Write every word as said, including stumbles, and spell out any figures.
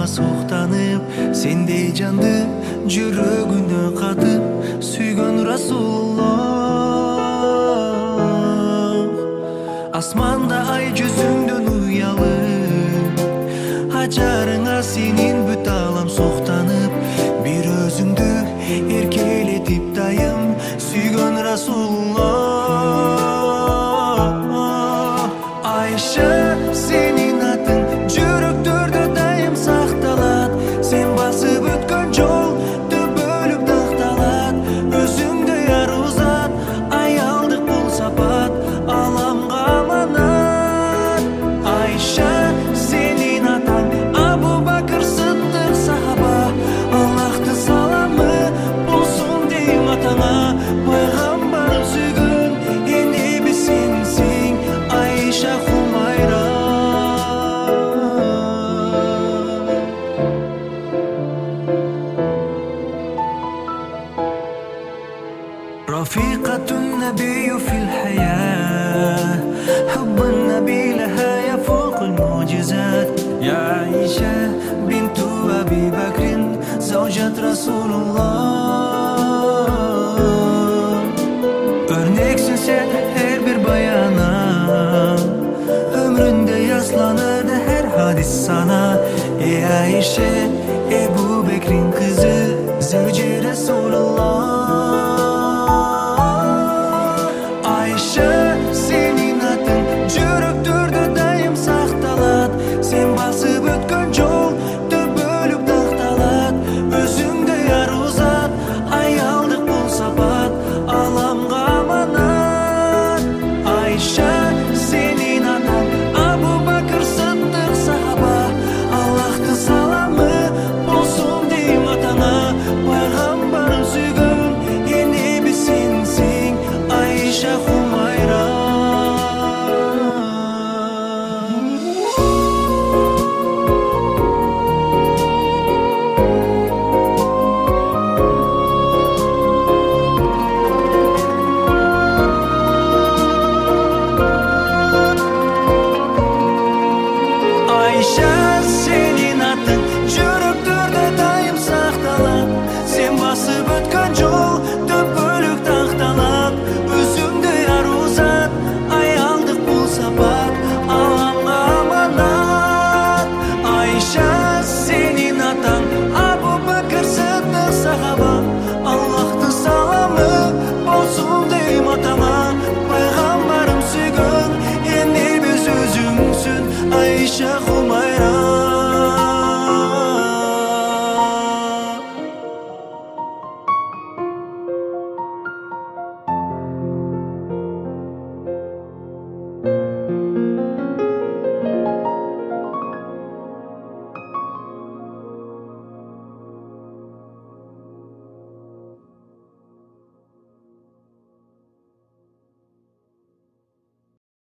соктанып, сендей жанды жүрөгүнө катып сүйгөн Расулуллах. Асманда ай жүзүңдөн уялып, ажарыңа сенин бүт алам соктанып, бир өзүңдү эркелетип дайым сүйгөн Расулуллах. Айша, сенин атың жүрөктөрдө дайым сакталат, сен басып өткөн жол төбөлүп дакталат. Өзүңдөй арузат, аялдык бул сапат, аламга аманат. Айша, сенин атаң Абу Бакыр Сыддык сахаба, Аллахтын саламы болсун дейм атаңа. Пайгамбарым сүйгөн эне биз сенсиң, Айша Хумайра. رفيقة النبي في الحياة، حب النبي لها يفوق المعجزات. يا عائشة بنت أبي بكر زوجة رسول الله. Örneksin sen her bir bayana, ömründe yaslanırdı her hadis sana. Ey Ayşe,